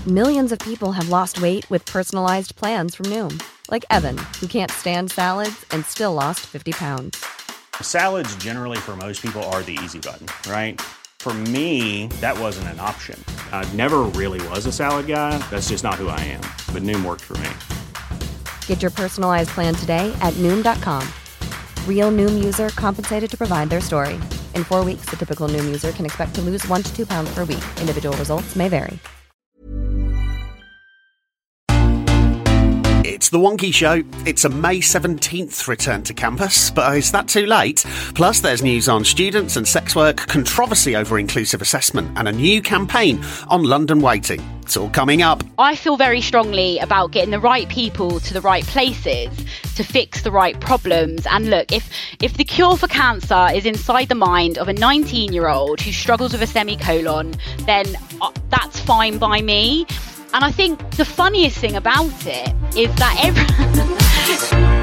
Millions of people have lost weight with personalized plans from Noom. Like Evan, who can't stand salads and still lost 50 pounds. Salads generally for most people are the easy button, right? For me, that wasn't an option. I never really was a salad guy. That's just not who I am. But Noom worked for me. Get your personalized plan today at Noom.com. Real Noom user compensated to provide their story. In 4 weeks, the typical Noom user can expect to lose 1 to 2 pounds per week. Individual results may vary. It's The Wonky Show. It's a May 17th return to campus, but is that too late? Plus, there's news on students and sex work, controversy over inclusive assessment, and a new campaign on London waiting. It's all coming up. I feel very strongly about getting the right people to the right places to fix the right problems. And look, if the cure for cancer is inside the mind of a 19-year-old who struggles with a semicolon, then that's fine by me. And I think the funniest thing about it is that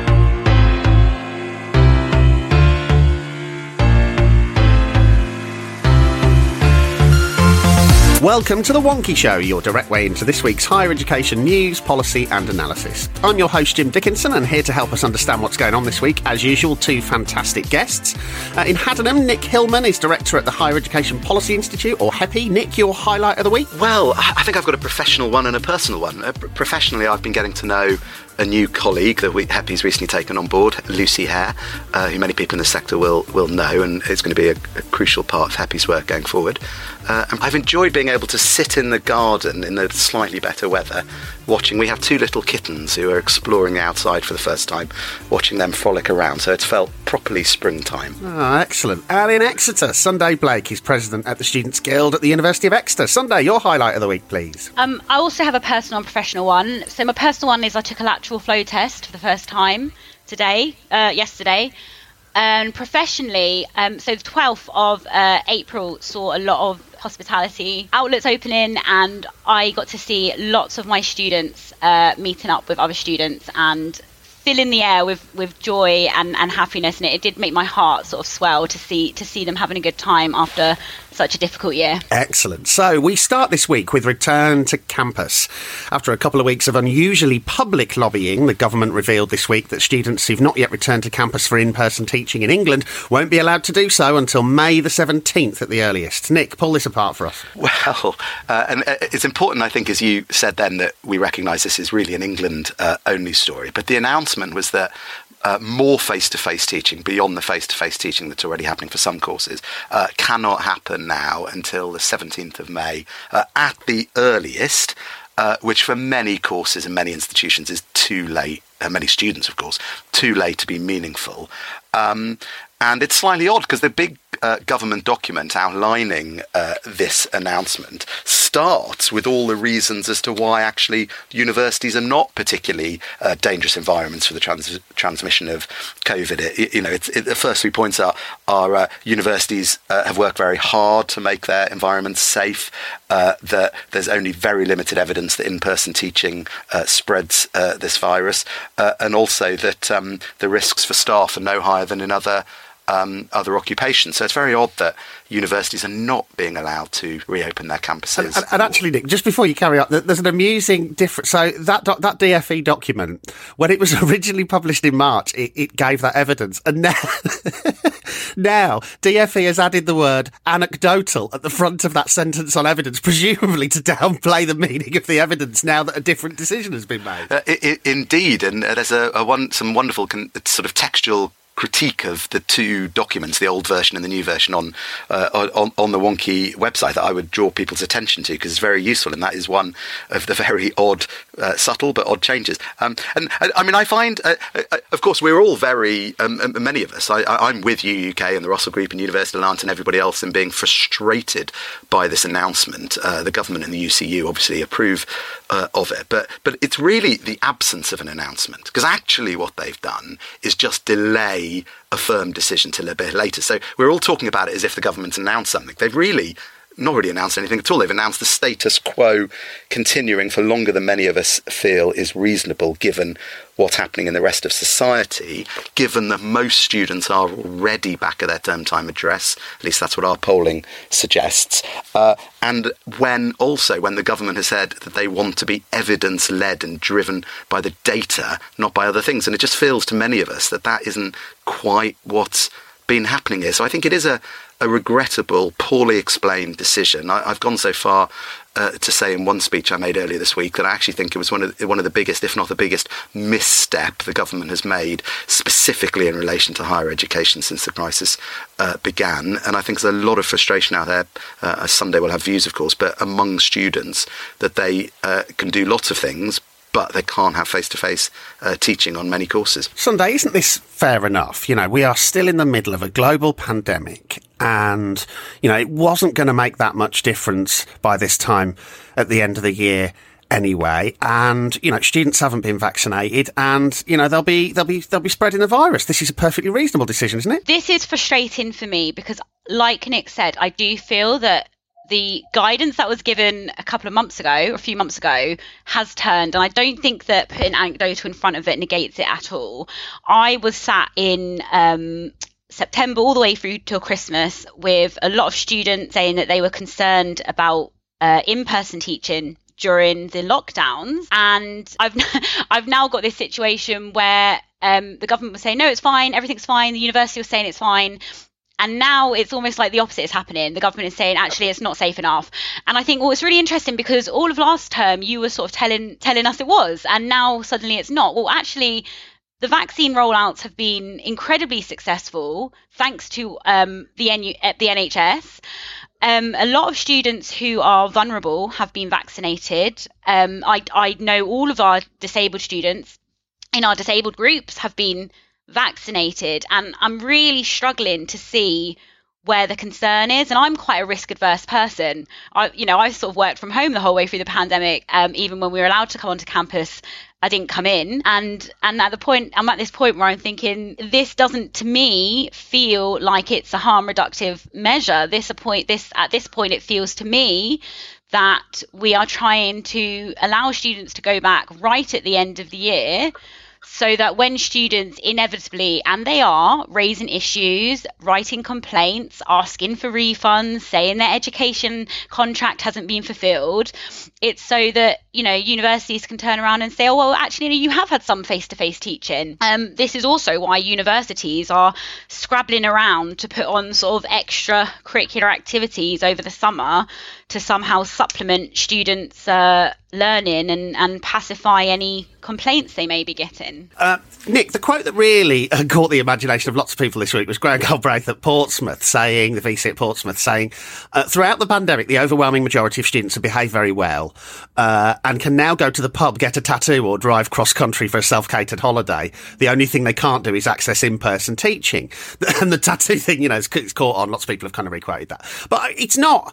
Welcome to The Wonky Show, your direct way into this week's higher education news, policy and analysis. I'm your host, Jim Dickinson, and here to help us understand what's going on this week, as usual, two fantastic guests. In Haddenham, Nick Hillman is Director at the Higher Education Policy Institute, or HEPI. Nick, your highlight of the week? Well, I think I've got a professional one and a personal one. Professionally, I've been getting to know a new colleague that HEPI's recently taken on board, Lucy Hare, who many people in the sector will know, and it's going to be a crucial part of HEPI's work going forward. And I've enjoyed being able to sit in the garden in the slightly better weather, watching. We have two little kittens who are exploring the outside for the first time, watching them frolic around, so it's felt properly springtime. Oh, excellent. And in Exeter, Sunday Blake is President at the Students' Guild at the University of Exeter. Sunday, your highlight of the week, please. I also have a personal and professional one. So my personal one is I took a lateral flow test for the first time yesterday. And professionally, so the 12th of April saw a lot of hospitality outlets opening, and I got to see lots of my students meeting up with other students and filling the air with joy and happiness, and it did make my heart sort of swell to see them having a good time after such a difficult year. Excellent. So we start this week with return to campus. After a couple of weeks of unusually public lobbying, the government revealed this week that students who've not yet returned to campus for in-person teaching in England won't be allowed to do so until May the 17th at the earliest. Nick, pull this apart for us. Well, and it's important, I think, as you said then, that we recognise this is really an England-only story. But the announcement was that more face-to-face teaching, beyond the face-to-face teaching that's already happening for some courses, cannot happen now until the 17th of May at the earliest, which for many courses and many institutions is too late, many students, of course, too late to be meaningful. And it's slightly odd because the big government document outlining this announcement starts with all the reasons as to why actually universities are not particularly dangerous environments for the transmission of COVID. The first 3 points are universities have worked very hard to make their environments safe, that there's only very limited evidence that in-person teaching spreads this virus, and also that the risks for staff are no higher than in other occupations. So it's very odd that universities are not being allowed to reopen their campuses. And actually, Nick, just before you carry on, there's an amusing difference. So that DFE document, when it was originally published in March, it gave that evidence. And now, now DFE has added the word anecdotal at the front of that sentence on evidence, presumably to downplay the meaning of the evidence now that a different decision has been made. Indeed. And there's some wonderful sort of textual critique of the two documents, the old version and the new version, on the Wonky website that I would draw people's attention to because it's very useful, and that is one of the very odd, subtle but odd changes. And I mean, I find, of course, we're all very, many of us, I'm with UUK and the Russell Group and University of London and everybody else in being frustrated by this announcement. The government and the UCU obviously approve of it, but it's really the absence of an announcement, because actually what they've done is just delay a firm decision till a bit later. So we're all talking about it as if the government's announced something. They've really not really announced anything at all. They've announced the status quo continuing for longer than many of us feel is reasonable, given what's happening in the rest of society, given that most students are already back at their term time address. At least that's what our polling suggests. And when the government has said that they want to be evidence-led and driven by the data, not by other things. And it just feels to many of us that isn't quite what's been happening here. So I think it is a regrettable, poorly explained decision. I've gone so far to say in one speech I made earlier this week that I actually think it was one of the biggest, if not the biggest, misstep the government has made, specifically in relation to higher education since the crisis began. And I think there's a lot of frustration out there, as someday we'll have views, of course, but among students that they can do lots of things, but they can't have face-to-face teaching on many courses. Sunday, isn't this fair enough? We are still in the middle of a global pandemic, and, it wasn't going to make that much difference by this time at the end of the year anyway. And, students haven't been vaccinated, and, they'll be spreading the virus. This is a perfectly reasonable decision, isn't it? This is frustrating for me because, like Nick said, I do feel that the guidance that was given a few months ago, has turned. And I don't think that putting anecdotal in front of it negates it at all. I was sat in September all the way through till Christmas with a lot of students saying that they were concerned about in-person teaching during the lockdowns. And I've now got this situation where the government was saying, no, it's fine, everything's fine. The university was saying it's fine. And now it's almost like the opposite is happening. The government is saying, actually, it's not safe enough. And I think, it's really interesting because all of last term, you were sort of telling us it was, and now suddenly it's not. Well, actually, the vaccine rollouts have been incredibly successful, thanks to the NHS. A lot of students who are vulnerable have been vaccinated. I know all of our disabled students in our disabled groups have been vaccinated, and I'm really struggling to see where the concern is. And I'm quite a risk adverse person. I sort of worked from home the whole way through the pandemic. Even when we were allowed to come onto campus, I didn't come in. And I'm at this point where I'm thinking, this doesn't, to me, feel like it's a harm reductive measure. At this point, it feels to me that we are trying to allow students to go back right at the end of the year, so that when students inevitably, and they are, raising issues, writing complaints, asking for refunds, saying their education contract hasn't been fulfilled, it's so that, universities can turn around and say, oh, well, actually, you have had some face-to-face teaching. This is also why universities are scrabbling around to put on sort of extra curricular activities over the summer to somehow supplement students' learning and pacify any complaints they may be getting. Nick, the quote that really caught the imagination of lots of people this week was Graham Galbraith at Portsmouth saying, the VC at Portsmouth saying, throughout the pandemic, the overwhelming majority of students have behaved very well and can now go to the pub, get a tattoo or drive cross-country for a self-catered holiday. The only thing they can't do is access in-person teaching. And the tattoo thing, it's caught on. Lots of people have kind of re-quoted that. But it's not,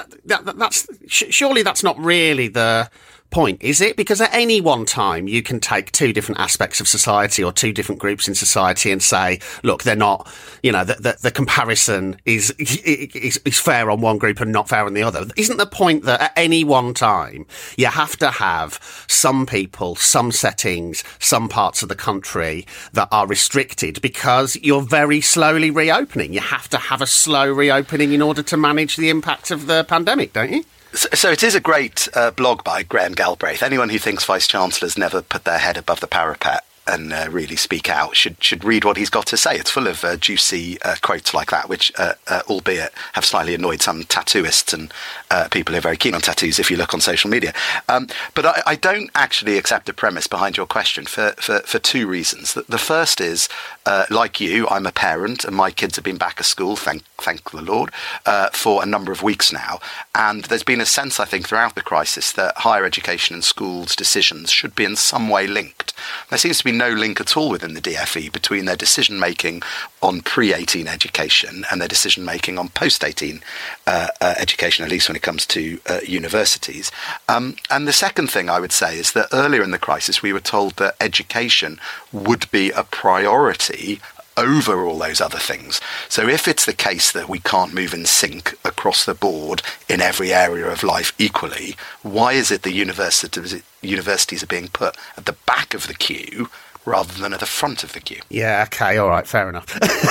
surely that's not really the point, is it? Because at any one time you can take two different aspects of society or two different groups in society and say, look, they're not, the comparison is fair on one group and not fair on the other. Isn't the point that at any one time you have to have some people, some settings, some parts of the country that are restricted because you're very slowly reopening? You have to have a slow reopening in order to manage the impact of the pandemic, don't you? So it is a great blog by Graham Galbraith. Anyone who thinks Vice-Chancellors never put their head above the parapet and really speak out should read what he's got to say. It's full of juicy quotes like that, which, albeit, have slightly annoyed some tattooists and people who are very keen on tattoos if you look on social media. But I don't actually accept the premise behind your question for two reasons. The first is, like you, I'm a parent and my kids have been back at school, thank the Lord, for a number of weeks now. And there's been a sense, I think, throughout the crisis that higher education and schools' decisions should be in some way linked. There seems to be no link at all within the DfE between their decision-making on pre-18 education and their decision-making on post-18 education, at least when it comes to universities. And the second thing I would say is that earlier in the crisis, we were told that education would be a priority over all those other things. So if it's the case that we can't move in sync across the board in every area of life equally, why is it the universities are being put at the back of the queue rather than at the front of the queue? Yeah, okay, all right, fair enough.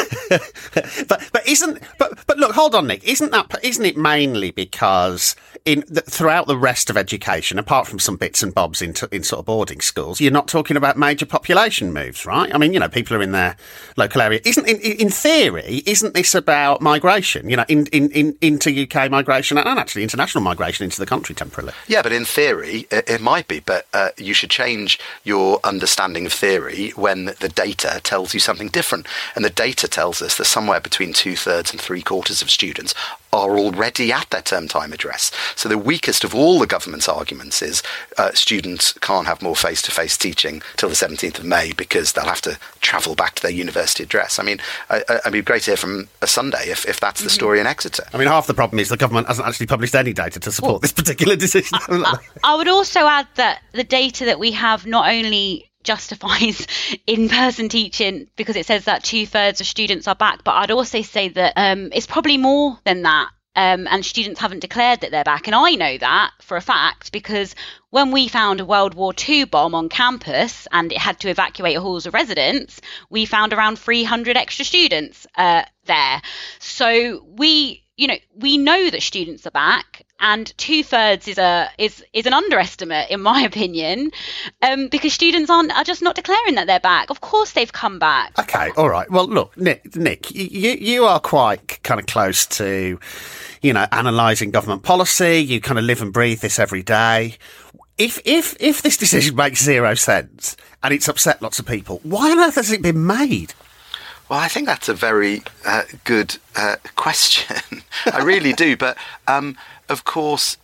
but look, hold on, Nick. Isn't it mainly because throughout the rest of education, apart from some bits and bobs in sort of boarding schools, you're not talking about major population moves, right? I mean, people are in their local area. In theory, isn't this about migration? Into UK migration and actually international migration into the country temporarily? Yeah, but in theory, it might be. But you should change your understanding of theory when the data tells you something different. And the data tells us that somewhere between 2/3 and 3/4 of students are already at their term time address. So the weakest of all the government's arguments is students can't have more face-to-face teaching till the 17th of May because they'll have to travel back to their university address. I mean, it'd be great to hear from a Sunday if that's the story in Exeter. I mean, half the problem is the government hasn't actually published any data to support this particular decision. I would also add that the data that we have not only justifies in-person teaching because it says that 2/3 of students are back, but I'd also say that it's probably more than that. And students haven't declared that they're back. And I know that for a fact because when we found a World War II bomb on campus and it had to evacuate halls of residence, we found around 300 extra students there. So we know that students are back, and 2/3 is an underestimate in my opinion, because students are just not declaring that they're back. Of course they've come back. Okay, all right. Well, look, Nick, you are quite kind of close to, analysing government policy. You kind of live and breathe this every day. If this decision makes zero sense and it's upset lots of people, why on earth has it been made? Well, I think that's a very good question. I really do. But, of course,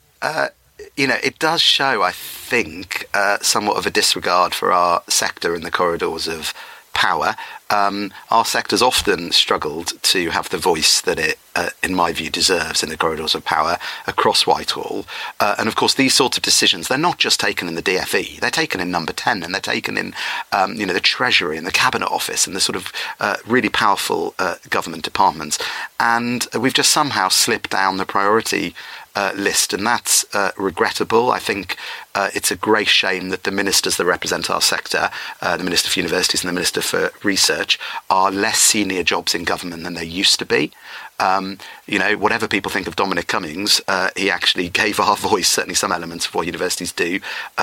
it does show, I think, somewhat of a disregard for our sector in the corridors of power. Our sector's often struggled to have the voice that it, in my view, deserves in the corridors of power across Whitehall. And of course, these sorts of decisions, they're not just taken in the DFE, they're taken in Number 10 and they're taken in, the Treasury and the Cabinet Office and the sort of really powerful government departments. And we've just somehow slipped down the priority list, and that's regrettable. I think it's a great shame that the ministers that represent our sector, the Minister for Universities and the Minister for Research, are less senior jobs in government than they used to be. Whatever people think of Dominic Cummings, he actually gave our voice, certainly some elements of what universities do,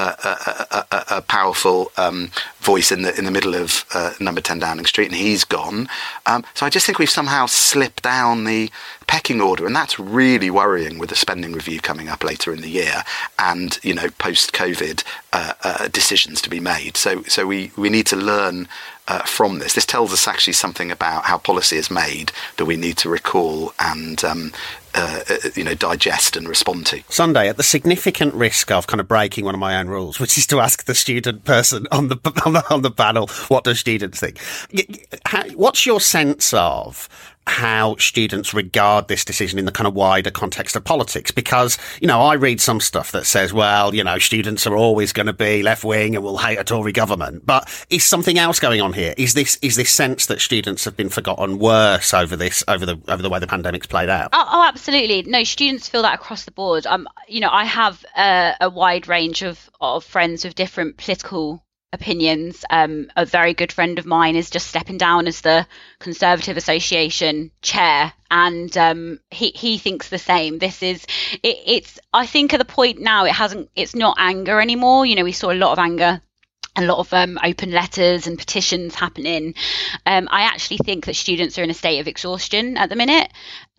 a powerful voice in the middle of Number 10 Downing Street, and he's gone. So I just think we've somehow slipped down the pecking order, and that's really worrying with the spending review coming up later in the year and, post-COVID decisions to be made. So we need to learn from this. This tells us actually something about how policy is made that we need to recall and digest and respond to. Sunday, at the significant risk of kind of breaking one of my own rules, which is to ask the student person on the panel, what do students think? What's your sense of how students regard this decision in the kind of wider context of politics? Because, I read some stuff that says, well, students are always going to be left wing and will hate a Tory government. But is something else going on here? Is this sense that students have been forgotten worse over the way the pandemic's played out? Oh, absolutely. No, students feel that across the board. I have a wide range of friends with different political opinions. A very good friend of mine is just stepping down as the Conservative Association chair, and he thinks the same. It's I think at the point now it's not anger anymore. We saw a lot of anger, a lot of open letters and petitions happening. I actually think that students are in a state of exhaustion at the minute.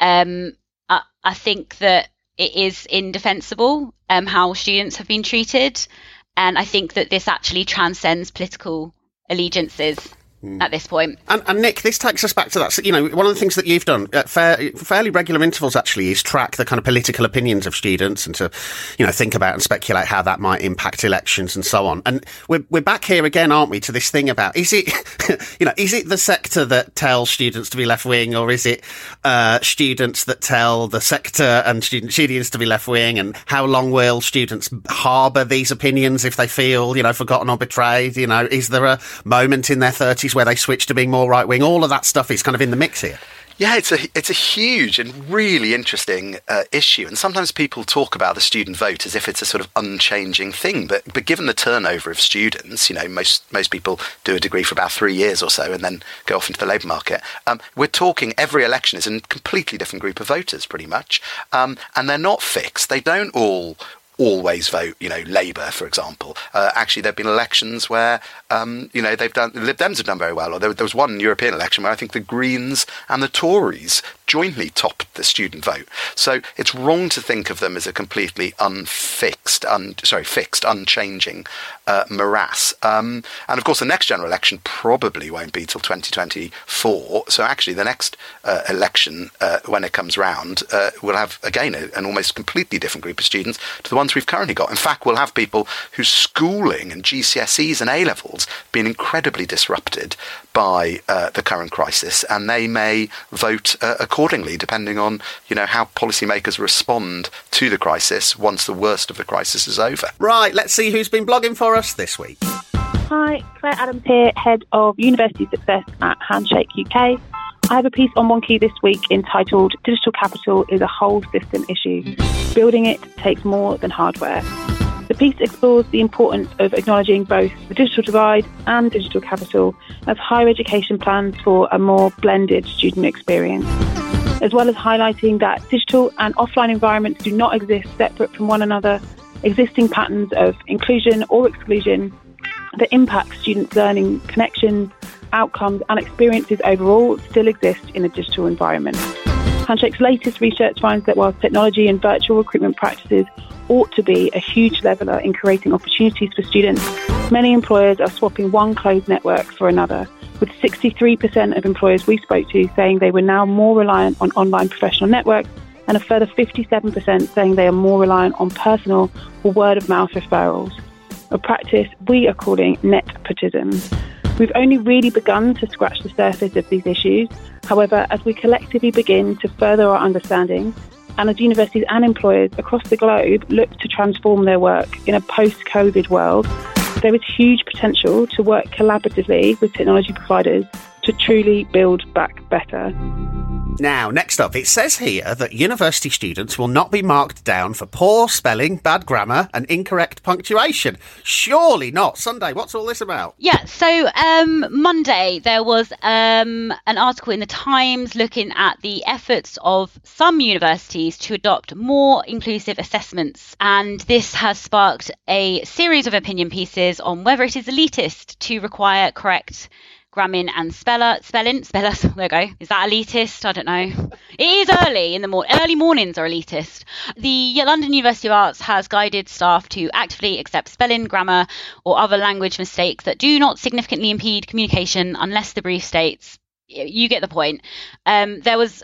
I think that it is indefensible how students have been treated. And I think that this actually transcends political allegiances at this point. And Nick, this takes us back to that. So, one of the things that you've done at fairly regular intervals actually is track the kind of political opinions of students and to, think about and speculate how that might impact elections and so on. And we're back here again, aren't we, to this thing about, is it, is it the sector that tells students to be left wing, or is it students that tell the sector and students to be left wing? And how long will students harbour these opinions if they feel, forgotten or betrayed? Is there a moment in their 30s, cases where they switch to being more right-wing. All of that stuff is kind of in the mix here. Yeah, it's a huge and really interesting issue. And sometimes people talk about the student vote as if it's a sort of unchanging thing. But given the turnover of students, you know, most people do a degree for about 3 years or so and then go off into the labour market. We're talking every election is a completely different group of voters, pretty much. And they're not fixed. They don't always vote, you know, Labour, for example. Actually, there have been elections where, you know, the Lib Dems have done very well. Or there was one European election where I think the Greens and the Tories jointly topped the student vote. So it's wrong to think of them as a completely fixed, unchanging morass. And of course, the next general election probably won't be till 2024. So actually, the next election, when it comes round, will have, again, an almost completely different group of students to the ones we've currently got. In fact, we'll have people whose schooling and GCSEs and A-levels have been incredibly disrupted by the current crisis, and they may vote accordingly, depending on, you know, how policymakers respond to the crisis once the worst of the crisis is over. Right, let's see who's been blogging for us this week. Hi, Claire Adams here, Head of University Success at Handshake UK. I have a piece on One Key this week entitled Digital Capital is a Whole System Issue. Building it takes more than hardware. The piece explores the importance of acknowledging both the digital divide and digital capital as higher education plans for a more blended student experience, as well as highlighting that digital and offline environments do not exist separate from one another. Existing patterns of inclusion or exclusion that impact students' learning connections, outcomes and experiences overall still exist in a digital environment. Handshake's latest research finds that while technology and virtual recruitment practices ought to be a huge leveller in creating opportunities for students, many employers are swapping one closed network for another, with 63% of employers we spoke to saying they were now more reliant on online professional networks, and a further 57% saying they are more reliant on personal or word-of-mouth referrals, a practice we are calling nepotism. We've only really begun to scratch the surface of these issues. However, as we collectively begin to further our understanding, and as universities and employers across the globe look to transform their work in a post-COVID world, there is huge potential to work collaboratively with technology providers to truly build back better. Now, next up, it says here that university students will not be marked down for poor spelling, bad grammar and incorrect punctuation. Surely not. Sunday, what's all this about? Yeah, so Monday there was an article in the Times looking at the efforts of some universities to adopt more inclusive assessments. And this has sparked a series of opinion pieces on whether it is elitist to require correct grammar and spellers. There we go. Is that elitist? I don't know. It is early in the morning. Early mornings are elitist. The London University of Arts has guided staff to actively accept spelling, grammar, or other language mistakes that do not significantly impede communication unless the brief states. You get the point. There was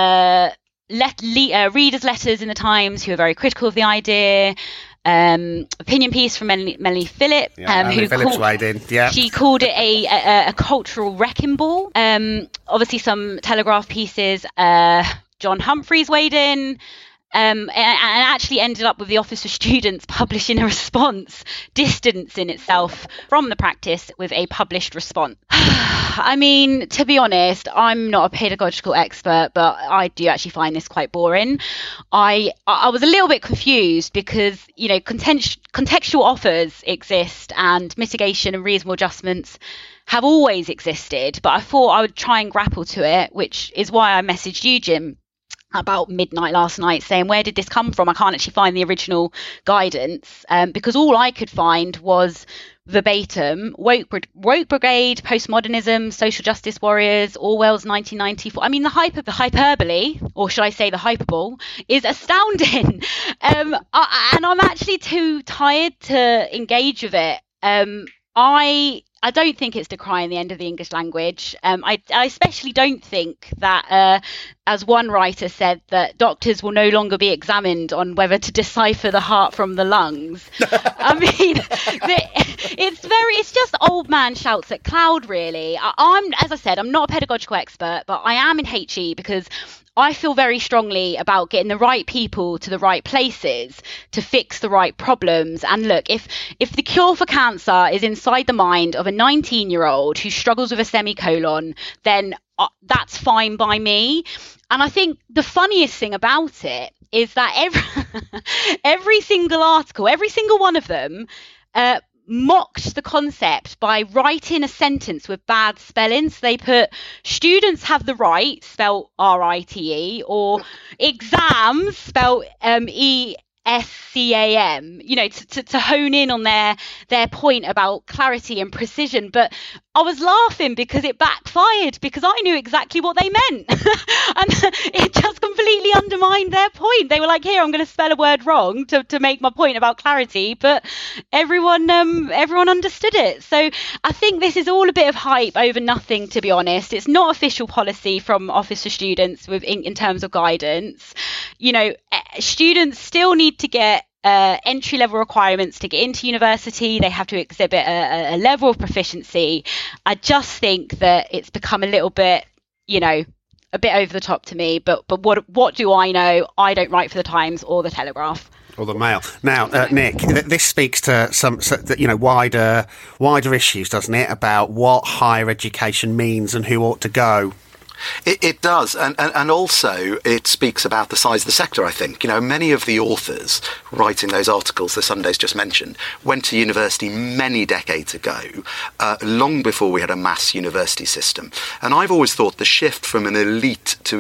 readers' letters in the Times who are very critical of the idea. Opinion piece from Melanie Phillip, she called it a cultural wrecking ball. Obviously some Telegraph pieces, John Humphreys weighed in, and actually ended up with the Office for Students publishing a response, distancing itself from the practice with a published response. I mean, to be honest, I'm not a pedagogical expert, but I do actually find this quite boring. I was a little bit confused because, you know, contextual offers exist and mitigation and reasonable adjustments have always existed, but I thought I would try and grapple to it, which is why I messaged you, Jim, about midnight last night saying, where did this come from? I can't actually find the original guidance because all I could find was verbatim woke brigade, postmodernism, social justice warriors, Orwell's 1994. I mean, the hyperbole, or should I say the hyperbole, is astounding. And I'm actually too tired to engage with it. I don't think it's decrying the end of the English language. I especially don't think that, as one writer said, that doctors will no longer be examined on whether to decipher the heart from the lungs. I mean, it's just old man shouts at cloud, really. As I said, I'm not a pedagogical expert, but I am in HE because I feel very strongly about getting the right people to the right places to fix the right problems. And look, if the cure for cancer is inside the mind of a 19-year-old who struggles with a semicolon, then that's fine by me. And I think the funniest thing about it is that every single article, every single one of them, mocked the concept by writing a sentence with bad spelling. So they put students have the right, spelled RITE, or exams, spelled ESCAM, to hone in on their point about clarity and precision. But I was laughing because it backfired, because I knew exactly what they meant. And it just completely undermined their point. They were like, here, I'm going to spell a word wrong to make my point about clarity, but everyone understood it. So I think this is all a bit of hype over nothing, to be honest. It's not official policy from Office for Students in terms of guidance. Students still need to get entry-level requirements to get into university. They have to exhibit a level of proficiency. I just think that it's become a little bit, a bit over the top to me. But what do I know? I don't write for the Times or the Telegraph. Or the Mail. Now, Nick, this speaks to some wider issues, doesn't it, about what higher education means and who ought to go? It does, and also it speaks about the size of the sector, I think. Many of the authors writing those articles that Sunday's just mentioned went to university many decades ago, long before we had a mass university system. And I've always thought the shift from an elite to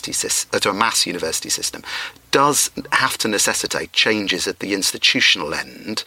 a mass university system does have to necessitate changes at the institutional end.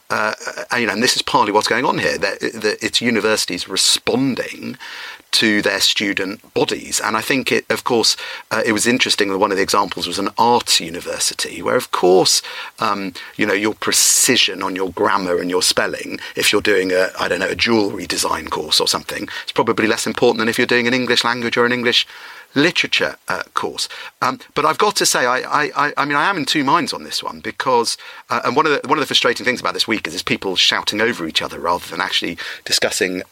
And this is partly what's going on here, that it's universities responding to their student bodies. And I think it was interesting that one of the examples was an arts university, where of course, your precision on your grammar and your spelling, if you're doing a jewellery design course or something, it's probably less important than if you're doing an English language or an English literature course. But I've got to say, I am in two minds on this one, because and one of the frustrating things about this week is people shouting over each other rather than actually discussing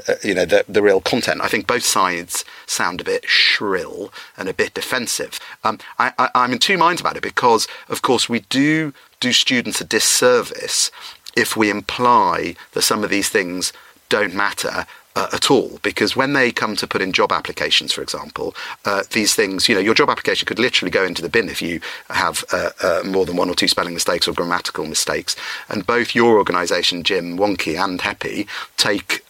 the real content. I think both sides sound a bit shrill and a bit defensive. I'm in two minds about it, because of course we do students a disservice if we imply that some of these things don't matter at all, because when they come to put in job applications, for example, these things, your job application could literally go into the bin if you have more than one or two spelling mistakes or grammatical mistakes. And both your organisation, Jim, Wonky and Heppy, take,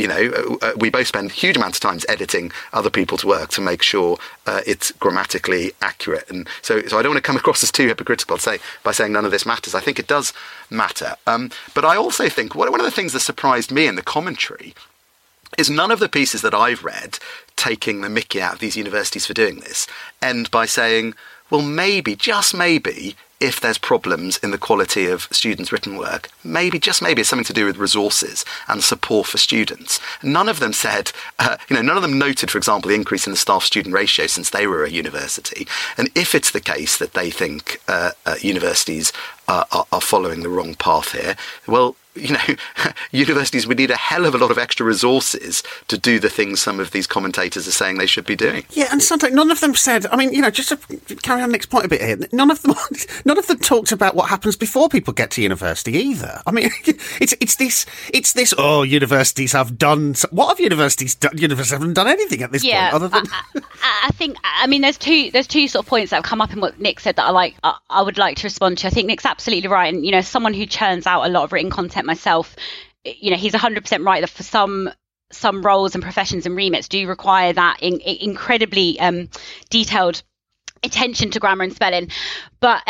we both spend huge amounts of time editing other people's work to make sure it's grammatically accurate. And so I don't want to come across as too hypocritical by saying none of this matters. I think it does matter. But I also think one of the things that surprised me in the commentary is none of the pieces that I've read taking the mickey out of these universities for doing this end by saying, well, maybe, just maybe, if there's problems in the quality of students' written work, just maybe it's something to do with resources and support for students. None of them said, none of them noted, for example, the increase in the staff-student ratio since they were a university. And if it's the case that they think universities are following the wrong path here, well, universities would need a hell of a lot of extra resources to do the things some of these commentators are saying they should be doing. Yeah, and something none of them said. I mean, just to carry on Nick's point a bit here, none of them talked about what happens before people get to university either. I mean, it's this. Oh, universities have done. What have universities done? Universities haven't done anything at this point, other than. I think. I mean, there's two sort of points that have come up in what Nick said that I would like to respond to. I think Nick's absolutely right, and someone who churns out a lot of written content myself, he's 100% right that for some roles and professions and remits do require that incredibly detailed attention to grammar and spelling, but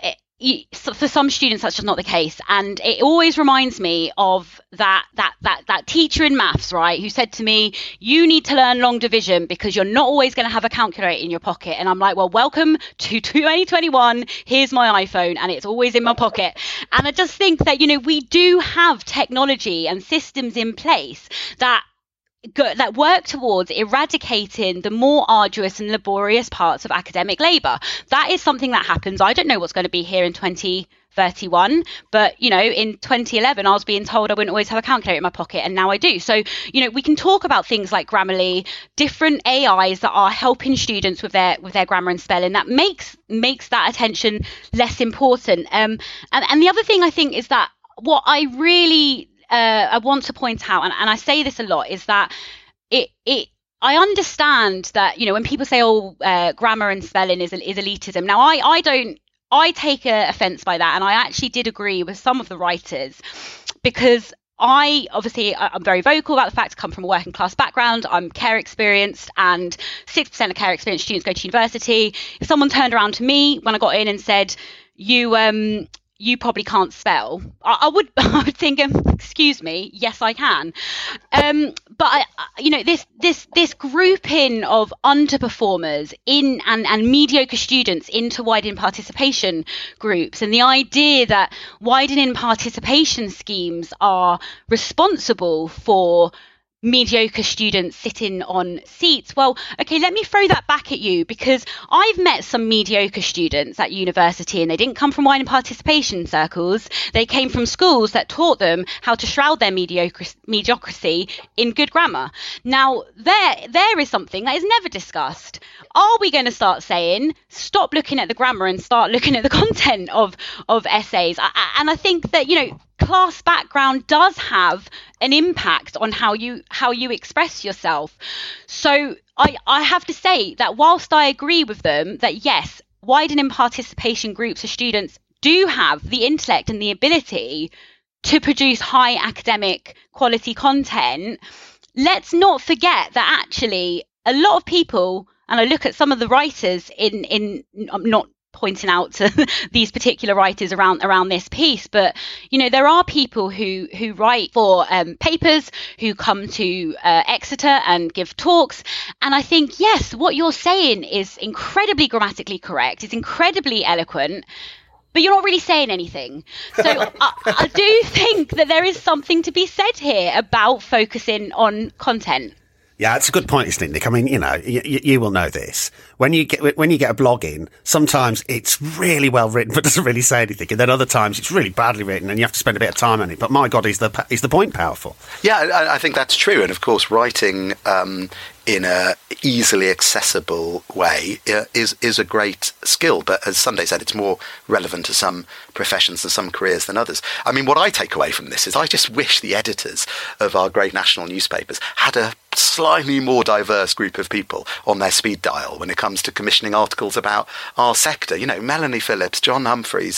for some students that's just not the case. And it always reminds me of that teacher in maths, right, who said to me, you need to learn long division because you're not always going to have a calculator in your pocket. And I'm like, well, welcome to 2021. Here's my iPhone and it's always in my pocket. And I just think that we do have technology and systems in place that work towards eradicating the more arduous and laborious parts of academic labour. That is something that happens. I don't know what's going to be here in 20 31, but in 2011 I was being told I wouldn't always have a calculator in my pocket, and now I do. So we can talk about things like Grammarly, different AIs that are helping students with their grammar and spelling, that makes that attention less important. And the other thing I think is that what I really I want to point out, and I say this a lot, is that I understand that when people say grammar and spelling is elitism. Now I take offence by that, and I actually did agree with some of the writers, because I'm very vocal about the fact I come from a working class background. I'm care experienced, and 6% of care experienced students go to university. If someone turned around to me when I got in and said, you probably can't spell, I would think, excuse me, yes I can. But this grouping of underperformers and mediocre students into widening participation groups, and the idea that widening participation schemes are responsible for mediocre students sitting on seats. Well, okay, let me throw that back at you, because I've met some mediocre students at university, and they didn't come from widening participation circles. They came from schools that taught them how to shroud their mediocrity in good grammar. Now, there is something that is never discussed. Are we going to start saying, stop looking at the grammar and start looking at the content of essays? And I think that, class background does have an impact on how you express yourself. So I have to say that whilst I agree with them that yes, widening participation groups of students do have the intellect and the ability to produce high academic quality content, let's not forget that actually a lot of people, and I look at some of the writers in I'm not pointing out to these particular writers around this piece, but there are people who write for papers, who come to Exeter and give talks, and I think yes, what you're saying is incredibly grammatically correct, it's incredibly eloquent, but you're not really saying anything. So I do think that there is something to be said here about focusing on content. Yeah, it's a good point, isn't it, Nick? I mean, you will know this. When you get a blog in, sometimes it's really well written but doesn't really say anything, and then other times it's really badly written and you have to spend a bit of time on it. But my God, is the point powerful? Yeah, I think that's true. And of course, writing in a easily accessible way is a great skill. But as Sunday said, it's more relevant to some professions and some careers than others. I mean, what I take away from this is I just wish the editors of our great national newspapers had a slightly more diverse group of people on their speed dial when it comes to commissioning articles about our sector. Melanie Phillips, John Humphreys,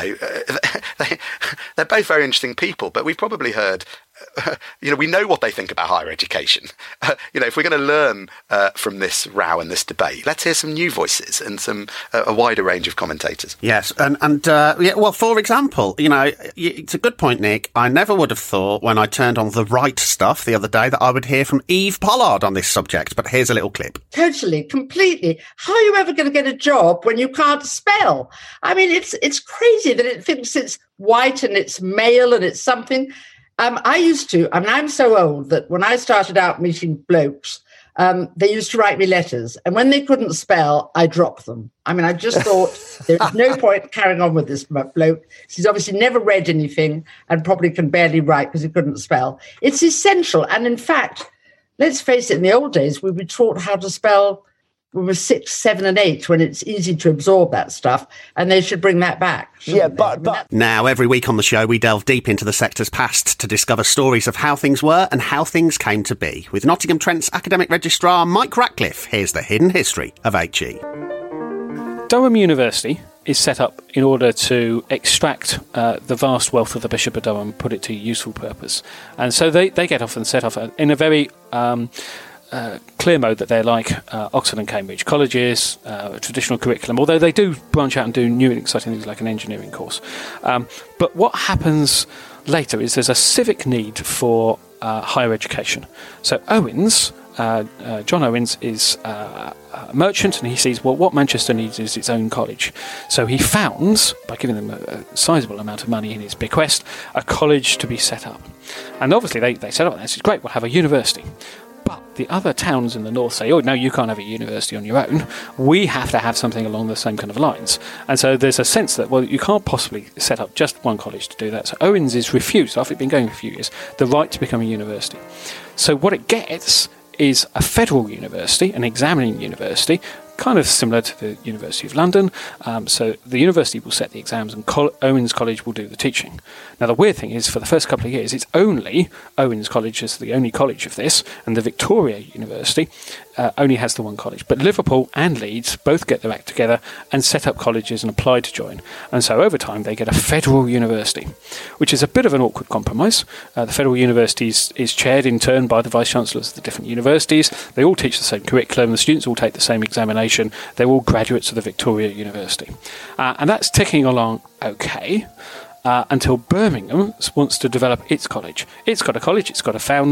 they're both very interesting people, but we've probably heard we know what they think about higher education. If we're going to learn from this row and this debate, let's hear some new voices and a wider range of commentators. Yes, and well, for example, it's a good point, Nick. I never would have thought when I turned on The Right Stuff the other day that I would hear from Eve Pollard on this subject, but here's a little clip. Totally, completely. How are you ever going to get a job when you can't spell? I mean, it's crazy that it thinks it's white and it's male and it's something. I'm so old that when I started out meeting blokes, they used to write me letters. And when they couldn't spell, I dropped them. I mean, I just thought there's no point carrying on with this bloke. He's obviously never read anything and probably can barely write because he couldn't spell. It's essential. And in fact, let's face it, in the old days, we were taught how to spell when we were 6, 7 and 8, when it's easy to absorb that stuff, and they should bring that back. Yeah, but now every week on the show we delve deep into the sector's past to discover stories of how things were and how things came to be. With Nottingham Trent's academic registrar Mike Ratcliffe, here's the hidden history of HE. Durham University is set up in order to extract the vast wealth of the Bishop of Durham, put it to useful purpose, and so they get off and set off in a very clear mode that they're like Oxford and Cambridge colleges, a traditional curriculum, although they do branch out and do new and exciting things like an engineering course. But what happens later is there's a civic need for higher education. So Owens, John Owens, is a merchant, and he sees, well, what Manchester needs is its own college. So he founds, by giving them a sizable amount of money in his bequest, a college to be set up. And obviously they set up, and they said, great, we'll have a university. But the other towns in the north say, oh, no, you can't have a university on your own. We have to have something along the same kind of lines. And so there's a sense that, well, you can't possibly set up just one college to do that. So Owens is refused, after it's been going for a few years, the right to become a university. So what it gets is a federal university, an examining university, kind of similar to the University of London. So the university will set the exams and Owens College will do the teaching. Now, the weird thing is, for the first couple of years, it's only Owens College is the only college of this, and the Victoria University only has the one college. But Liverpool and Leeds both get their act together and set up colleges and apply to join. And so over time, they get a federal university, which is a bit of an awkward compromise. The federal university is chaired in turn by the vice-chancellors of the different universities. They all teach the same curriculum. The students all take the same examination. They're all graduates of the Victoria University. And that's ticking along okay. Until Birmingham wants to develop its college. It's got a college, it's got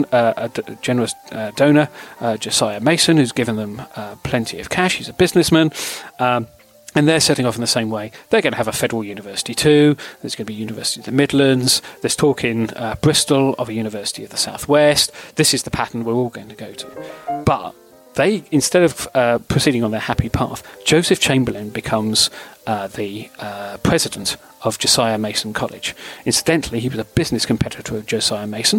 a generous donor, Josiah Mason, who's given them plenty of cash. He's a businessman. And they're setting off in the same way. They're going to have a federal university too. There's going to be a University of the Midlands. There's talk in Bristol of a University of the Southwest. This is the pattern we're all going to go to. But they, instead of proceeding on their happy path, Joseph Chamberlain becomes the president of Josiah Mason College. Incidentally, he was a business competitor of Josiah Mason,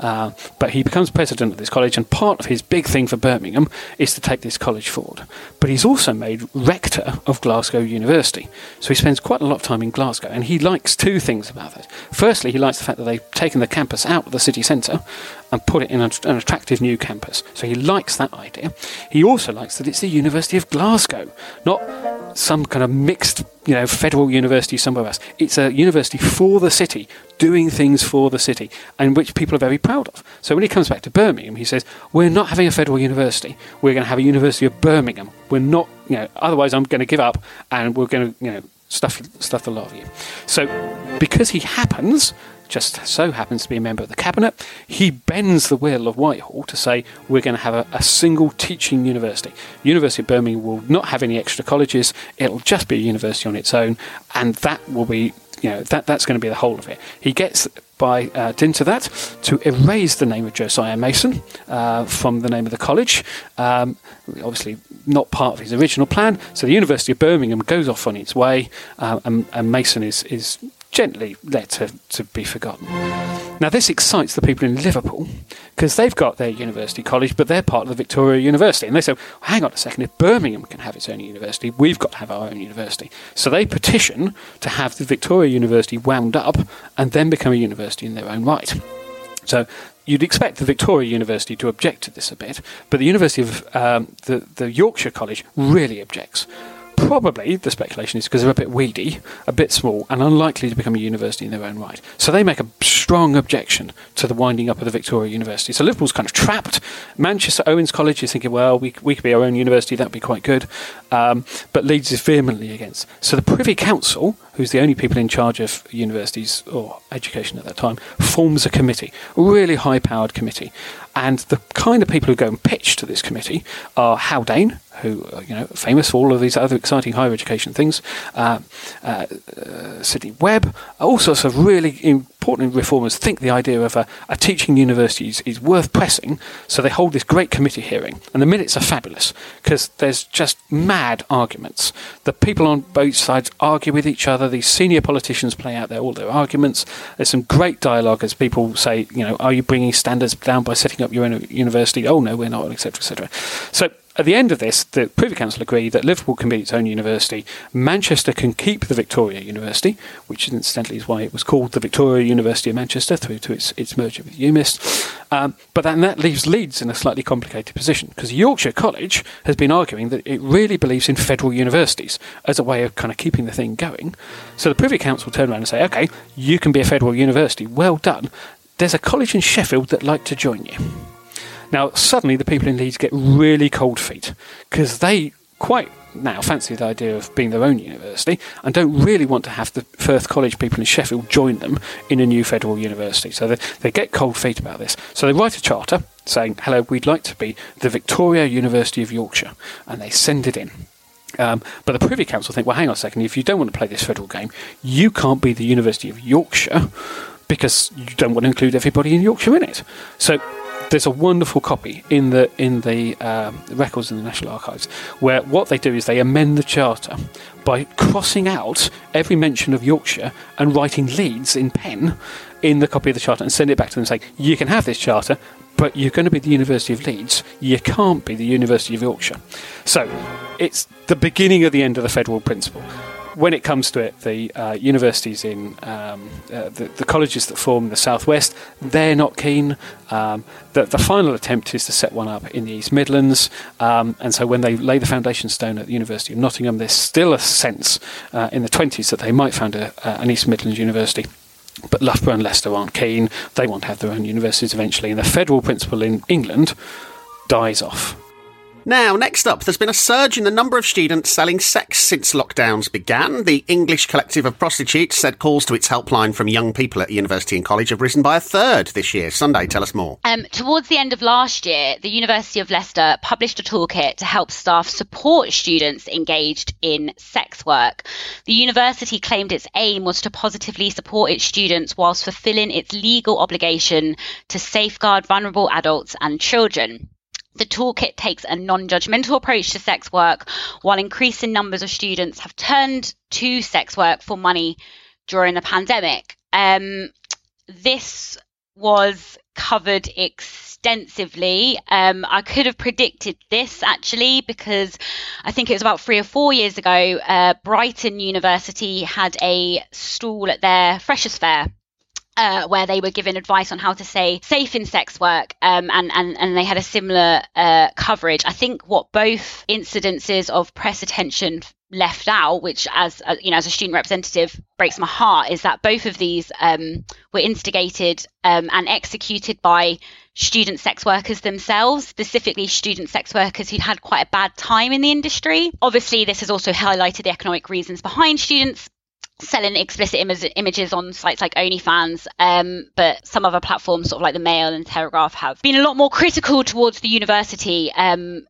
but he becomes president of this college, and part of his big thing for Birmingham is to take this college forward. But he's also made rector of Glasgow University, so he spends quite a lot of time in Glasgow, and he likes two things about it. Firstly, he likes the fact that they've taken the campus out of the city centre and put it in an attractive new campus, so he likes that idea. He also likes that it's the University of Glasgow, not some kind of mixed, federal university somewhere else. It's a university for the city, doing things for the city, and which people are very proud of. So when he comes back to Birmingham, he says, we're not having a federal university. We're going to have a University of Birmingham. We're not, otherwise I'm going to give up and we're going to, stuff the lot of you. So because he just so happens to be a member of the cabinet, he bends the will of Whitehall to say we're going to have a single teaching university. University of Birmingham will not have any extra colleges. It'll just be a university on its own, and that will be, that's going to be the whole of it. He gets by dint of that to erase the name of Josiah Mason from the name of the college. Obviously not part of his original plan. So the University of Birmingham goes off on its way, and Mason is gently let to be forgotten. Now, this excites the people in Liverpool because they've got their university college, but they're part of the Victoria University. And they say, well, hang on a second, if Birmingham can have its own university, we've got to have our own university. So they petition to have the Victoria University wound up and then become a university in their own right. So you'd expect the Victoria University to object to this a bit, but the University of the Yorkshire College really objects. Probably, the speculation is because they're a bit weedy, a bit small, and unlikely to become a university in their own right. So they make a strong objection to the winding up of the Victoria University. So Liverpool's kind of trapped. Manchester Owens College is thinking, well, we could be our own university, that would be quite good. But Leeds is vehemently against. So the Privy Council, who's the only people in charge of universities or education at that time, forms a committee, a really high-powered committee. And the kind of people who go and pitch to this committee are Haldane, who are famous for all of these other exciting higher education things, Sidney Webb, all sorts of really important reformers think the idea of a teaching university is worth pressing, so they hold this great committee hearing. And the minutes are fabulous, because there's just mad arguments. The people on both sides argue with each other. These senior politicians play out all their arguments. There's some great dialogue as people say, are you bringing standards down by setting up your own university? Oh, no, we're not, etc., etc. So at the end of this, the Privy Council agree that Liverpool can be its own university. Manchester can keep the Victoria University, which incidentally is why it was called the Victoria University of Manchester through to its merger with UMIST. But then that leaves Leeds in a slightly complicated position, because Yorkshire College has been arguing that it really believes in federal universities as a way of kind of keeping the thing going. So the Privy Council turn around and say, OK, you can be a federal university. Well done. There's a college in Sheffield that'd like to join you. Now, suddenly the people in Leeds get really cold feet, because they quite now fancy the idea of being their own university and don't really want to have the Firth College people in Sheffield join them in a new federal university. So they get cold feet about this. So they write a charter saying, hello, we'd like to be the Victoria University of Yorkshire, and they send it in. But the Privy Council think, well, hang on a second, if you don't want to play this federal game, you can't be the University of Yorkshire because you don't want to include everybody in Yorkshire in it. So there's a wonderful copy in the records in the National Archives where what they do is they amend the charter by crossing out every mention of Yorkshire and writing Leeds in pen in the copy of the charter and send it back to them saying, you can have this charter, but you're going to be the University of Leeds. You can't be the University of Yorkshire. So it's the beginning of the end of the federal principle. When it comes to it, the universities in the colleges that form the southwest, they're not keen. The final attempt is to set one up in the East Midlands, and so when they lay the foundation stone at the University of Nottingham, there's still a sense in the 20s that they might found an East Midlands university. But Loughborough and Leicester aren't keen. They want to have their own universities eventually, and the federal principle in England dies off. Now, next up, there's been a surge in the number of students selling sex since lockdowns began. The English Collective of Prostitutes said calls to its helpline from young people at university and college have risen by a third this year. Sunday, tell us more. Towards the end of last year, the University of Leicester published a toolkit to help staff support students engaged in sex work. The university claimed its aim was to positively support its students whilst fulfilling its legal obligation to safeguard vulnerable adults and children. The toolkit takes a non-judgmental approach to sex work, while increasing numbers of students have turned to sex work for money during the pandemic. This was covered extensively. I could have predicted this actually, because I think it was about 3 or 4 years ago, Brighton University had a stall at their Freshers' Fair. Where they were given advice on how to stay safe in sex work, and they had a similar coverage. I think what both incidences of press attention left out, which as a student representative breaks my heart, is that both of these were instigated and executed by student sex workers themselves, specifically student sex workers who'd had quite a bad time in the industry. Obviously, this has also highlighted the economic reasons behind students selling explicit images on sites like OnlyFans, but some other platforms, sort of like the Mail and Telegraph, have been a lot more critical towards the university, and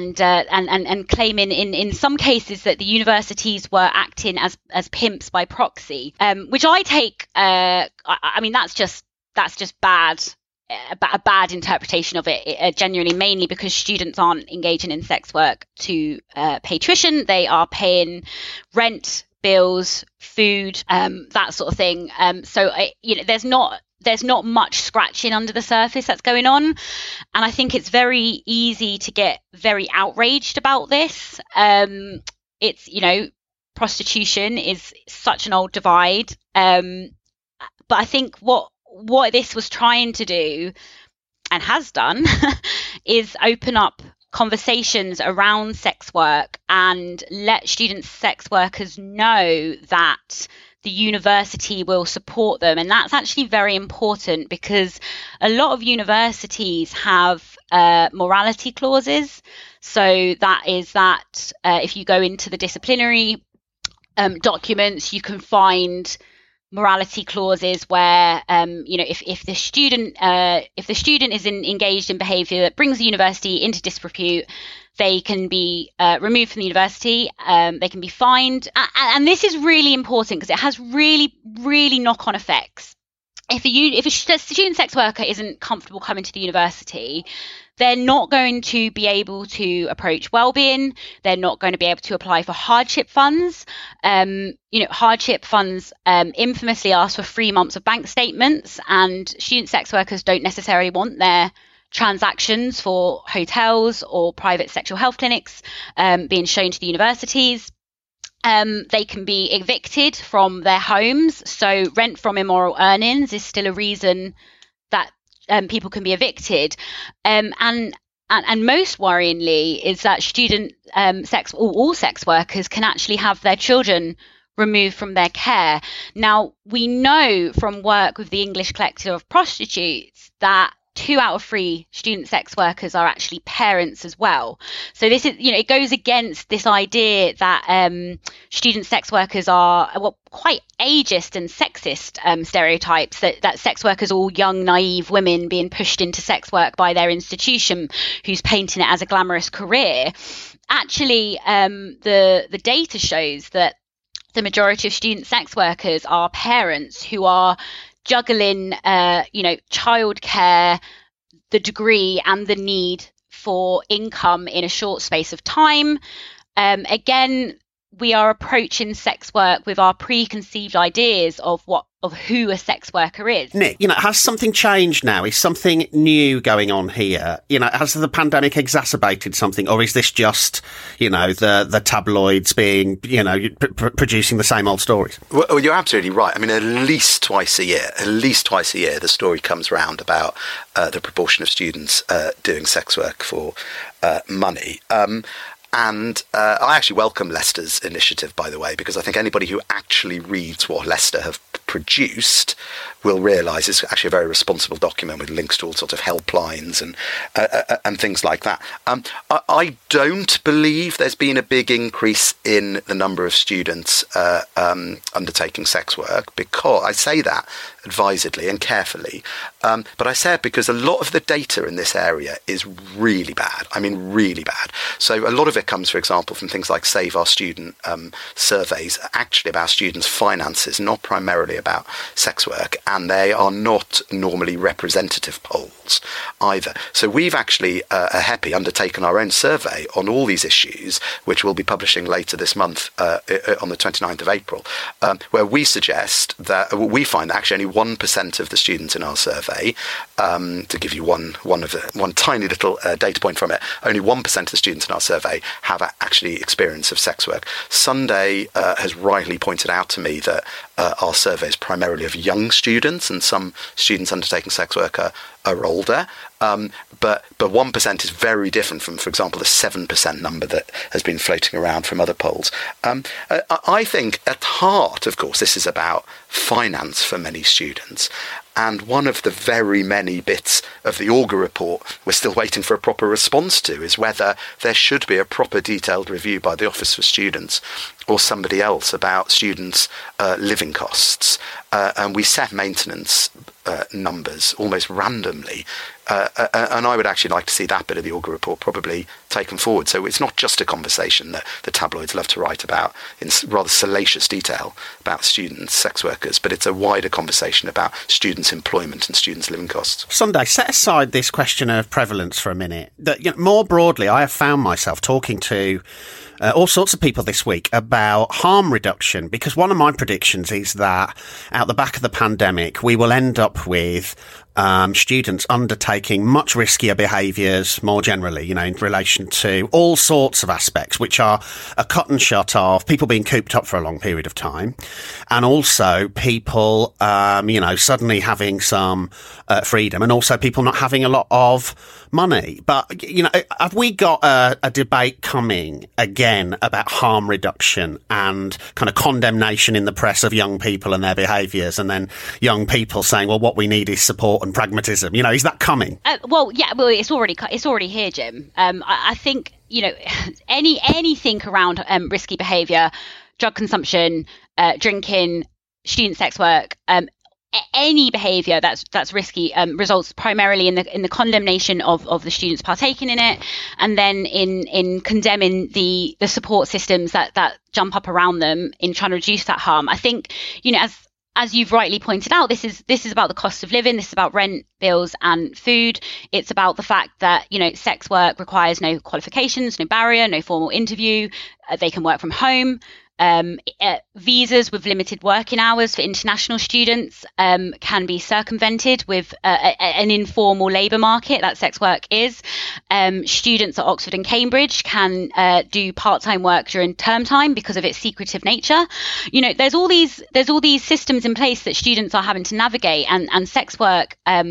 claiming in some cases that the universities were acting as pimps by proxy, which I take. I mean, that's just bad. A bad interpretation of it, genuinely, mainly because students aren't engaging in sex work to pay tuition. They are paying rent, bills, food, that sort of thing. So there's not much scratching under the surface that's going on, and I think it's very easy to get very outraged about this. It's prostitution is such an old divide, but I think what this was trying to do, and has done, is open up conversations around sex work and let student sex workers know that the university will support them. And that's actually very important, because a lot of universities have morality clauses. So that is that if you go into the disciplinary documents, you can find morality clauses where if the student is engaged in behaviour that brings the university into disrepute, they can be removed from the university, they can be fined, and this is really important because it has really knock-on effects. If a student sex worker isn't comfortable coming to the university, they're not going to be able to approach wellbeing. They're not going to be able to apply for hardship funds. Hardship funds infamously ask for 3 months of bank statements, and student sex workers don't necessarily want their transactions for hotels or private sexual health clinics being shown to the universities. They can be evicted from their homes. So rent from immoral earnings is still a reason that people can be evicted. And most worryingly is that student all sex workers can actually have their children removed from their care. Now, we know from work with the English Collective of Prostitutes that 2 out of 3 student sex workers are actually parents as well. So this is, it goes against this idea that student sex workers are quite ageist and sexist stereotypes, that sex workers are all young, naive women being pushed into sex work by their institution, who's painting it as a glamorous career. Actually, the data shows that the majority of student sex workers are parents who are juggling, childcare, the degree and the need for income in a short space of time. Again, we are approaching sex work with our preconceived ideas of who a sex worker is. Nick, has something changed now? Is something new going on here? Has the pandemic exacerbated something, or is this just, the tabloids being, producing the same old stories? Well, you're absolutely right. I mean, at least twice a year, the story comes round about the proportion of students doing sex work for money. And I actually welcome Leicester's initiative, by the way, because I think anybody who actually reads what Leicester have produced will realise it's actually a very responsible document with links to all sorts of helplines and things like that. I don't believe there's been a big increase in the number of students undertaking sex work, because I say that advisedly and carefully, but I say it because a lot of the data in this area is really bad. I mean, really bad. So a lot of it comes, for example, from things like Save Our Student surveys, actually about students' finances, not primarily about sex work, and they are not normally representative polls either. So we've actually, at HEPI, undertaken our own survey on all these issues, which we'll be publishing later this month on the 29th of April, where we suggest that we find that actually only 1% of the students in our survey, to give you one tiny little data point from it, only 1% of the students in our survey have actually experience of sex work. Sunday has rightly pointed out to me that our survey is primarily of young students, and some students undertaking sex work are older. But 1% is very different from, for example, the 7% number that has been floating around from other polls. I think at heart, of course, this is about finance for many students. And one of the very many bits of the Auger report we're still waiting for a proper response to is whether there should be a proper detailed review by the Office for Students or somebody else about students' living costs. And we set maintenance numbers almost randomly. And I would actually like to see that bit of the Auger report probably taken forward. So it's not just a conversation that the tabloids love to write about in rather salacious detail about students, sex workers, but it's a wider conversation about students' employment and students' living costs. Sunday, set aside this question of prevalence for a minute. More broadly, I have found myself talking to all sorts of people this week about harm reduction, because one of my predictions is that out the back of the pandemic, we will end up with students undertaking much riskier behaviours more generally, in relation to all sorts of aspects, which are a cut and shut of people being cooped up for a long period of time, and also people, suddenly having some freedom, and also people not having a lot of money. But, have we got a debate coming again about harm reduction and kind of condemnation in the press of young people and their behaviours, and then young people saying, well, what we need is support and pragmatism? Is that coming? It's already here, Jim. I think, anything around risky behaviour, drug consumption, drinking, student sex work, any behaviour that's risky results primarily in the condemnation of the students partaking in it, and then in condemning the support systems that jump up around them in trying to reduce that harm. I think, as you've rightly pointed out, this is about the cost of living. This is about rent, bills, and food. It's about the fact that, sex work requires no qualifications, no barrier, no formal interview. They can work from home. Visas with limited working hours for international students can be circumvented with an informal labour market that sex work is. Students at Oxford and Cambridge can do part-time work during term time because of its secretive nature. There's all these systems in place that students are having to navigate, and sex work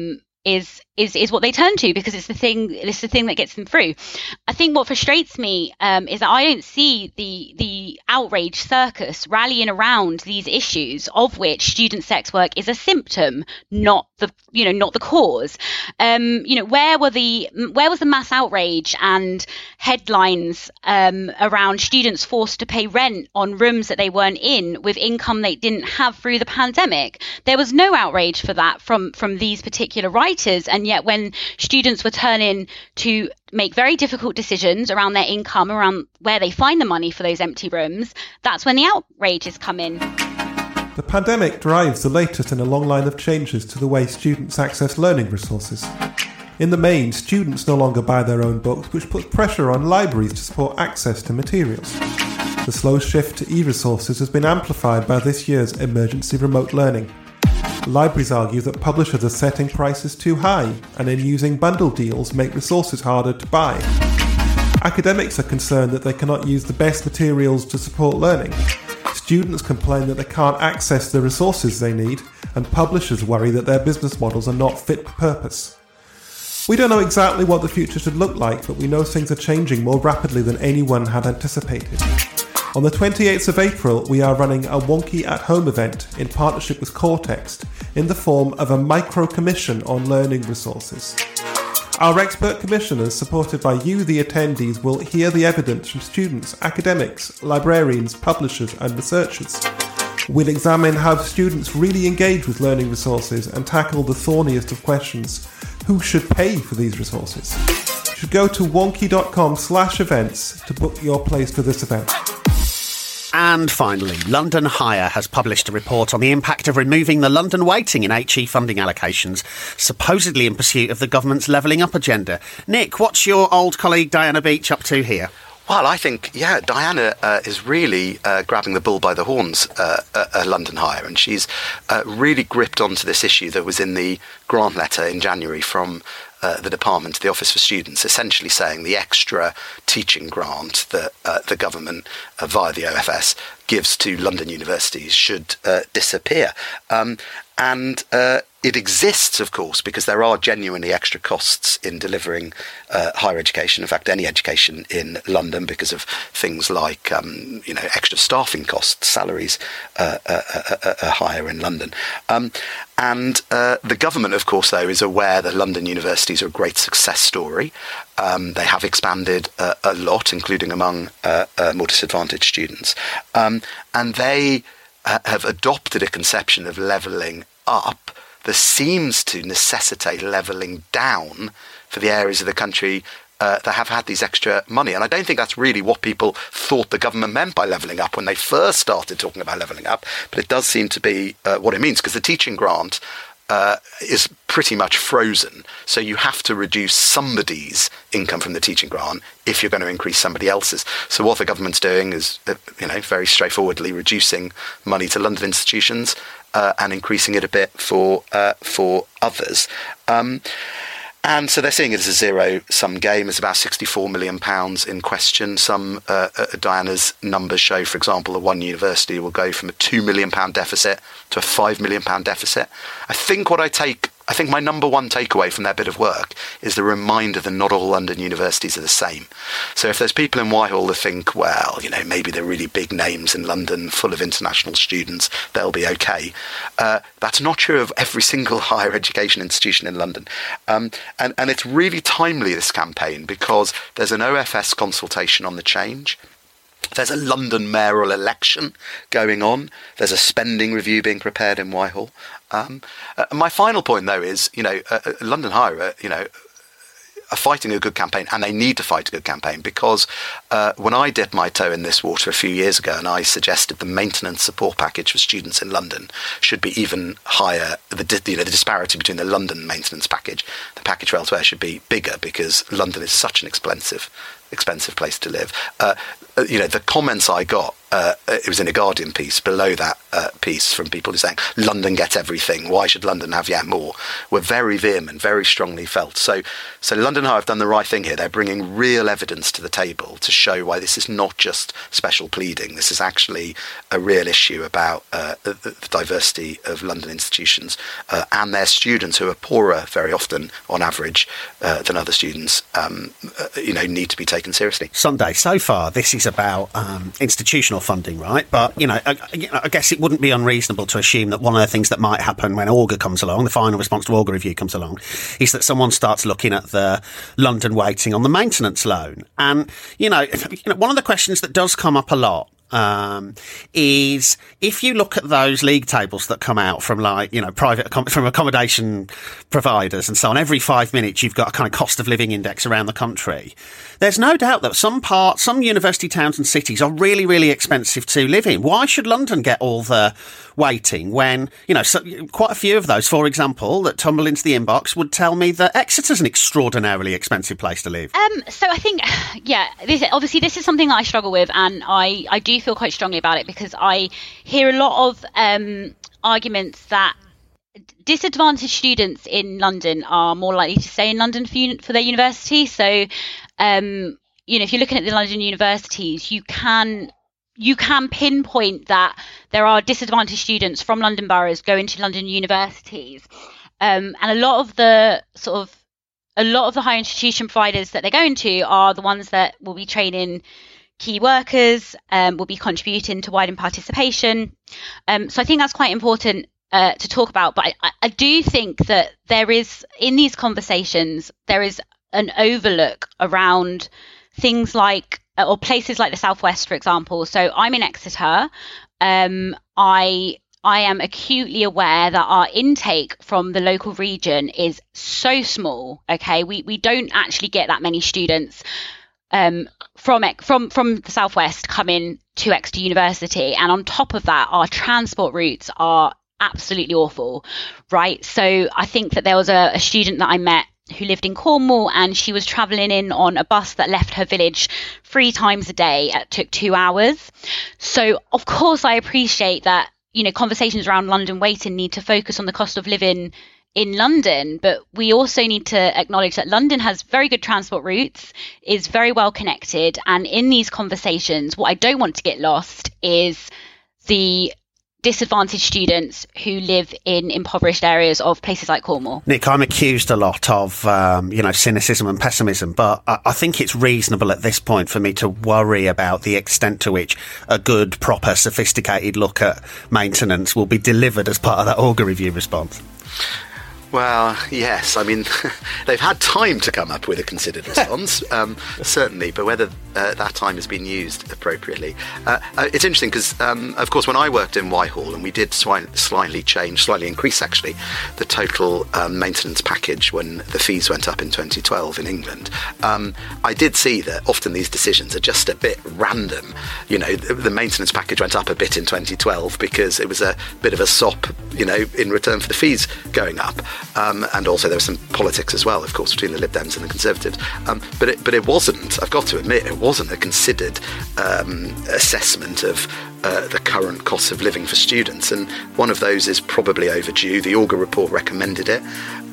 is what they turn to because it's the thing that gets them through. I think what frustrates me is that I don't see the outrage circus rallying around these issues, of which student sex work is a symptom, not the cause. Where was the mass outrage and headlines around students forced to pay rent on rooms that they weren't in with income they didn't have through the pandemic? There was no outrage for that from these particular writers, and yet when students were turning to make very difficult decisions around their income, around where they find the money for those empty rooms, that's when the outrages come in. The pandemic drives the latest in a long line of changes to the way students access learning resources. In the main, students no longer buy their own books, which puts pressure on libraries to support access to materials. The slow shift to e-resources has been amplified by this year's emergency remote learning. Libraries argue that publishers are setting prices too high, and in using bundle deals make resources harder to buy. Academics are concerned that they cannot use the best materials to support learning. Students complain that they can't access the resources they need, and publishers worry that their business models are not fit for purpose. We don't know exactly what the future should look like, but we know things are changing more rapidly than anyone had anticipated. On the 28th of April, we are running a Wonky at Home event in partnership with Cortext in the form of a micro-commission on learning resources. Our expert commissioners, supported by you, the attendees, will hear the evidence from students, academics, librarians, publishers and researchers. We'll examine how students really engage with learning resources and tackle the thorniest of questions. Who should pay for these resources? You should go to wonky.com/events to book your place for this event. And finally, London Higher has published a report on the impact of removing the London weighting in HE funding allocations, supposedly in pursuit of the government's levelling up agenda. Nick, what's your old colleague Diana Beach up to here? Well, I think, Diana is really grabbing the bull by the horns at London Higher, and she's really gripped onto this issue that was in the grant letter in January from the department to the Office for Students, essentially saying the extra teaching grant that the government, via the OFS, gives to London universities should disappear. And it exists, of course, because there are genuinely extra costs in delivering higher education. In fact, any education in London, because of things like, extra staffing costs, salaries are higher in London. And the government, of course, though, is aware that London universities are a great success story. They have expanded a lot, including among more disadvantaged students. And they have adopted a conception of levelling up that seems to necessitate levelling down for the areas of the country that have had these extra money. And I don't think that's really what people thought the government meant by levelling up when they first started talking about levelling up, but it does seem to be what it means, because the teaching grant is pretty much frozen. So you have to reduce somebody's income from the teaching grant if you're going to increase somebody else's. So what the government's doing is, very straightforwardly reducing money to London institutions and increasing it a bit for others. And so they're seeing it as a zero-sum game. It's about £64 million in question. Some Diana's numbers show, for example, that one university will go from a £2 million deficit to a £5 million deficit. I think my number one takeaway from their bit of work is the reminder that not all London universities are the same. So if there's people in Whitehall that think, well, maybe they're really big names in London full of international students, they'll be okay. That's not true of every single higher education institution in London. And it's really timely, this campaign, because there's an OFS consultation on the change. There's a London mayoral election going on. There's a spending review being prepared in Whitehall. My final point, though, is, London Higher, are fighting a good campaign, and they need to fight a good campaign, because when I dipped my toe in this water a few years ago and I suggested the maintenance support package for students in London should be even higher, the disparity between the London maintenance package, the package for elsewhere should be bigger, because London is such an expensive place to live. The comments I got, it was in a Guardian piece, below that piece, from people who are saying, London gets everything, why should London have yet more, were very vehement, very strongly felt. So London High have done the right thing here. They're bringing real evidence to the table to show why this is not just special pleading. This is actually a real issue about the diversity of London institutions and their students, who are poorer very often, on average, than other students, need to be taken seriously. Sunday, so far, this is about institutional funding, right? But, I guess it wouldn't be unreasonable to assume that one of the things that might happen when Augar comes along, the final response to Augar review comes along, is that someone starts looking at the London weighting on the maintenance loan. And, one of the questions that does come up a lot is if you look at those league tables that come out from from accommodation providers and so on, every 5 minutes you've got a kind of cost of living index around the country. There's no doubt that some university towns and cities are really, really expensive to live in. Why should London get all the weighting when, quite a few of those, for example, that tumble into the inbox would tell me that Exeter's an extraordinarily expensive place to live? So I think, this is something that I struggle with, and I do feel quite strongly about it because I hear a lot of arguments that disadvantaged students in London are more likely to stay in London for their university. So, if you're looking at the London universities, you can pinpoint that there are disadvantaged students from London boroughs going to London universities, and a lot of the higher institution providers that they're going to are the ones that will be training key workers, will be contributing to wider participation. So I think that's quite important to talk about. But I do think that there is, in these conversations, there is an overlook around things like, or places like the Southwest, for example. So I'm in Exeter. I am acutely aware that our intake from the local region is so small. Okay, we don't actually get that many students from the Southwest coming to Exeter University, and on top of that, our transport routes are absolutely awful, right? So I think that there was a student that I met who lived in Cornwall, and she was travelling in on a bus that left her village 3 times a day. It took 2 hours. So of course I appreciate that, conversations around London weighting need to focus on the cost of living in London, but we also need to acknowledge that London has very good transport routes, is very well connected, and in these conversations, what I don't want to get lost is the disadvantaged students who live in impoverished areas of places like Cornwall. Nick, I'm accused a lot of, cynicism and pessimism, but I think it's reasonable at this point for me to worry about the extent to which a good, proper, sophisticated look at maintenance will be delivered as part of that Auger review response. Well, yes. I mean, they've had time to come up with a considered response, certainly, but whether that time has been used appropriately. It's interesting because, of course, when I worked in Whitehall, and we did slightly increase, actually, the total maintenance package when the fees went up in 2012 in England, I did see that often these decisions are just a bit random. The maintenance package went up a bit in 2012 because it was a bit of a sop, in return for the fees going up. And also there was some politics as well, of course, between the Lib Dems and the Conservatives. But it wasn't, I've got to admit, it wasn't a considered assessment of the current cost of living for students. And one of those is probably overdue. The Auger report recommended it.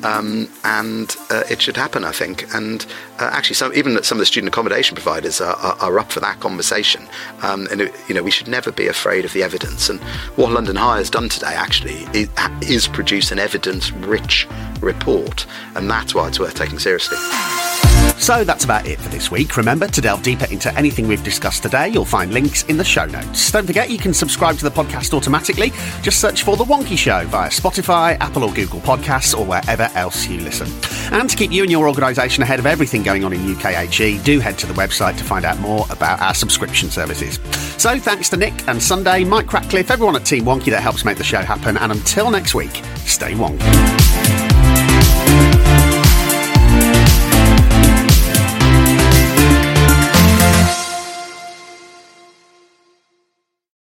And it should happen, I think. And actually, even some of the student accommodation providers are up for that conversation. We should never be afraid of the evidence. And what London High has done today, actually, is produce an evidence-rich report. And that's why it's worth taking seriously. So that's about it for this week. Remember, to delve deeper into anything we've discussed today, you'll find links in the show notes. Don't forget, you can subscribe to the podcast automatically. Just search for The Wonky Show via Spotify, Apple or Google Podcasts, or wherever else you listen. And to keep you and your organisation ahead of everything going on in UKHE, do head to the website to find out more about our subscription services. So thanks to Nick and Sunday, Mike Ratcliffe, everyone at Team Wonky that helps make the show happen. And until next week, stay wonky.